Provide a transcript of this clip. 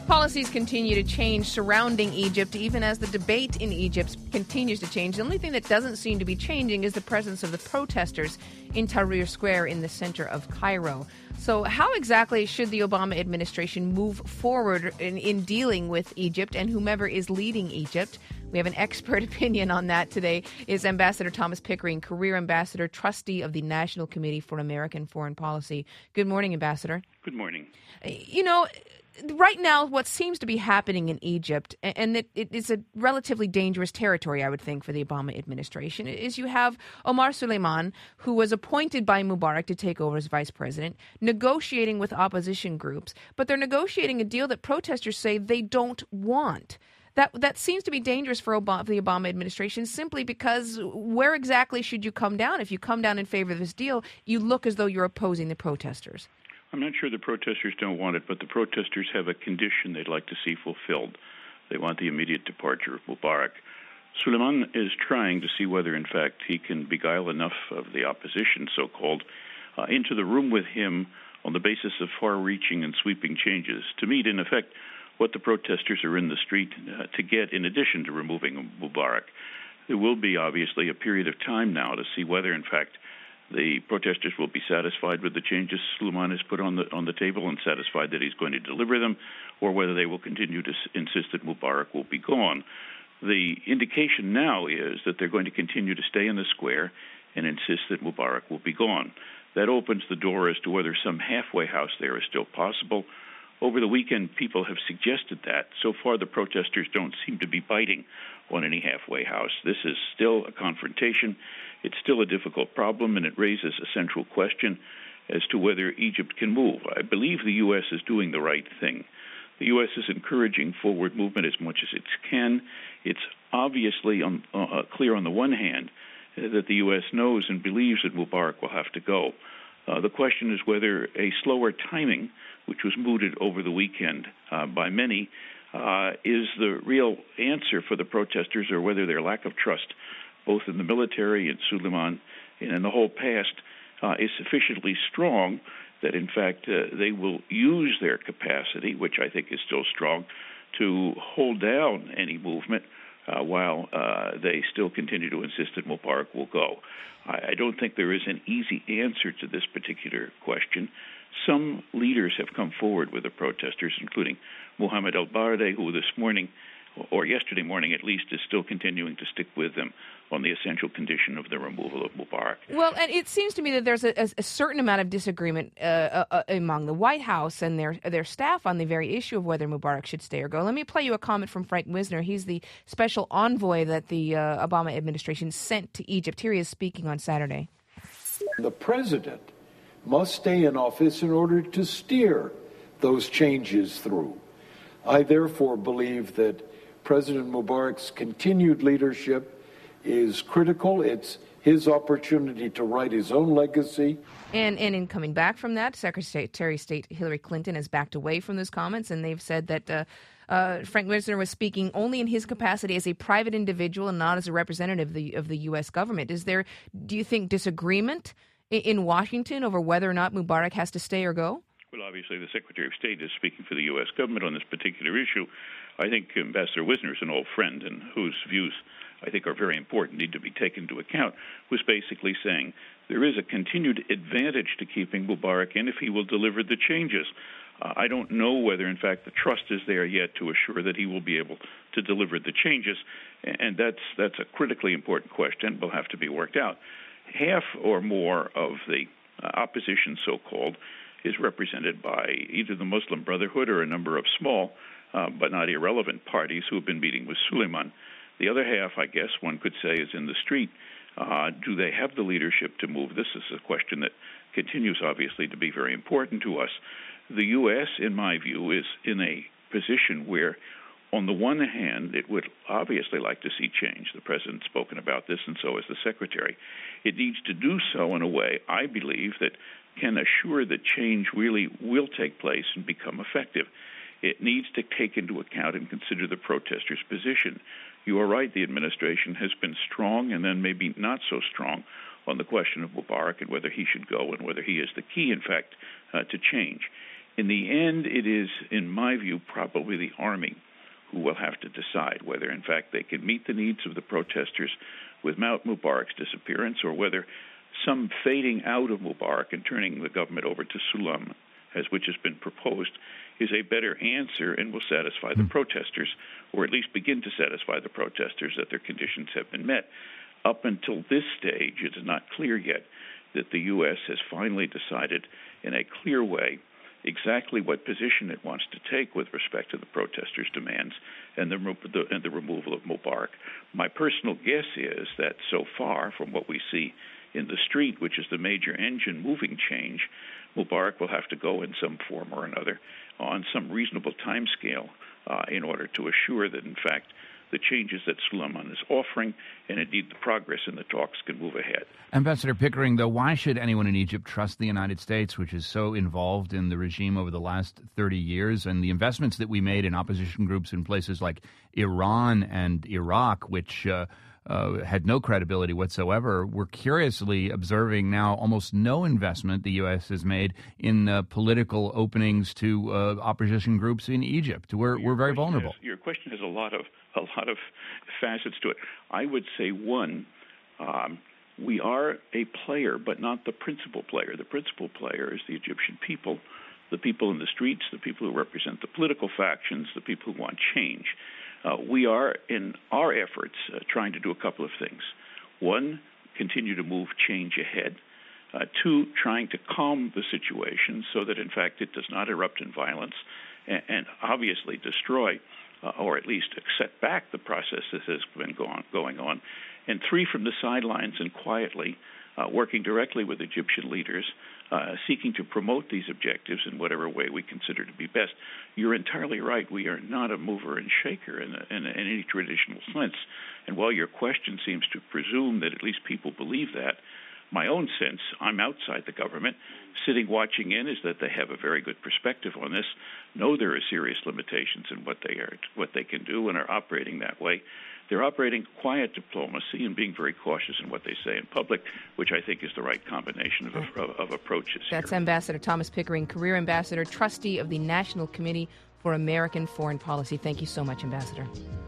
Policies continue to change surrounding Egypt, even as the debate in Egypt continues to change. The only thing that doesn't seem to be changing is the presence of the protesters in Tahrir Square in the center of Cairo. So how exactly should the Obama administration move forward in dealing with Egypt and whomever is leading Egypt? We have an expert opinion on that today. Is Ambassador Thomas Pickering, career ambassador, trustee of the National Committee for American Foreign Policy. Good morning, Ambassador. Good morning. You know, right now, what seems to be happening in Egypt, and it is a relatively dangerous territory, I would think, for the Obama administration, is you have Omar Suleiman, who was appointed by Mubarak to take over as vice president, negotiating with opposition groups, but they're negotiating a deal that protesters say they don't want. That seems to be dangerous for the Obama administration, simply because where exactly should you come down? If you come down in favor of this deal, you look as though you're opposing the protesters. I'm not sure the protesters don't want it, but the protesters have a condition they'd like to see fulfilled. They want the immediate departure of Mubarak. Suleiman is trying to see whether, in fact, he can beguile enough of the opposition, so-called, into the room with him on the basis of far-reaching and sweeping changes to meet, in effect, what the protesters are in the street to get in addition to removing Mubarak. There will be, obviously, a period of time now to see whether, in fact, the protesters will be satisfied with the changes Suleiman has put on the table and satisfied that he's going to deliver them, or whether they will continue to insist that Mubarak will be gone. The indication now is that they're going to continue to stay in the square and insist that Mubarak will be gone. That opens the door as to whether some halfway house there is still possible. Over the weekend, people have suggested that. So far, the protesters don't seem to be biting on any halfway house. This is still a confrontation. It's still a difficult problem, and it raises a central question as to whether Egypt can move. I believe the U.S. is doing the right thing. The U.S. is encouraging forward movement as much as it can. It's obviously clear on the one hand that the U.S. knows and believes that Mubarak will have to go. The question is whether a slower timing, which was mooted over the weekend by many, is the real answer for the protesters, or whether their lack of trust, both in the military and Suleiman and in the whole past, is sufficiently strong that, in fact, they will use their capacity, which I think is still strong, to hold down any movement while they still continue to insist that Mubarak will go. I don't think there is an easy answer to this particular question. Some leaders have come forward with the protesters, including Mohammed al-Baradei, who this morning, or yesterday morning at least, is still continuing to stick with them on the essential condition of the removal of Mubarak. Well, and it seems to me that there's a certain amount of disagreement among the White House and their staff on the very issue of whether Mubarak should stay or go. Let me play you a comment from Frank Wisner. He's the special envoy that the Obama administration sent to Egypt. Here he is speaking on Saturday. The president must stay in office in order to steer those changes through. I therefore believe that President Mubarak's continued leadership is critical. It's his opportunity to write his own legacy. And in coming back from that, Secretary of State Hillary Clinton has backed away from those comments, and they've said that Frank Wisner was speaking only in his capacity as a private individual and not as a representative of the U.S. government. Is there, do you think, disagreement in Washington over whether or not Mubarak has to stay or go? Well, obviously, the Secretary of State is speaking for the U.S. government on this particular issue. I think Ambassador Wisner is an old friend, and whose views I think are very important, need to be taken into account, was basically saying there is a continued advantage to keeping Mubarak in if he will deliver the changes. I don't know whether, in fact, the trust is there yet to assure that he will be able to deliver the changes, and that's a critically important question. Will have to be worked out. Half or more of the opposition, so-called, is represented by either the Muslim Brotherhood or a number of small but not irrelevant parties who have been meeting with Suleiman. The other half, I guess one could say, is in the street. Do they have the leadership to move? This is a question that continues, obviously, to be very important to us. The U.S., in my view, is in a position where, on the one hand, it would obviously like to see change. The President's spoken about this, and so has the Secretary. It needs to do so in a way, I believe, that can assure that change really will take place and become effective. It needs to take into account and consider the protesters' position. You are right, the administration has been strong and then maybe not so strong on the question of Mubarak and whether he should go and whether he is the key, in fact, to change. In the end, it is, in my view, probably the army who will have to decide whether, in fact, they can meet the needs of the protesters without Mubarak's disappearance, or whether some fading out of Mubarak and turning the government over to Sulam, which has been proposed, is a better answer and will satisfy the protesters, or at least begin to satisfy the protesters that their conditions have been met. Up until this stage, it is not clear yet that the U.S. has finally decided in a clear way exactly what position it wants to take with respect to the protesters' demands and the removal of Mubarak. My personal guess is that so far, from what we see in the street, which is the major engine moving change, Mubarak will have to go in some form or another on some reasonable timescale in order to assure that, in fact, the changes that Suleiman is offering, and indeed the progress in the talks, can move ahead. Ambassador Pickering, though, why should anyone in Egypt trust the United States, which is so involved in the regime over the last 30 years, and the investments that we made in opposition groups in places like Iran and Iraq, which had no credibility whatsoever? We're curiously observing now almost no investment the U.S. has made in political openings to opposition groups in Egypt. We're very vulnerable. Your question has a lot of facets to it. I would say, one, we are a player, but not the principal player. The principal player is the Egyptian people, the people in the streets, the people who represent the political factions, the people who want change. We are, in our efforts, trying to do a couple of things. One, continue to move change ahead. Two, trying to calm the situation so that, in fact, it does not erupt in violence and obviously destroy or at least set back the process that has been going on. And three, from the sidelines and quietly, working directly with Egyptian leaders, seeking to promote these objectives in whatever way we consider to be best. You're entirely right. We are not a mover and shaker in any traditional sense. And while your question seems to presume that at least people believe that, my own sense, I'm outside the government, sitting watching in, is that they have a very good perspective on this, know there are serious limitations in what they can do, and are operating that way. They're operating quiet diplomacy and being very cautious in what they say in public, which I think is the right combination of approaches. That's here. Ambassador Thomas Pickering, career ambassador, trustee of the National Committee for American Foreign Policy. Thank you so much, Ambassador.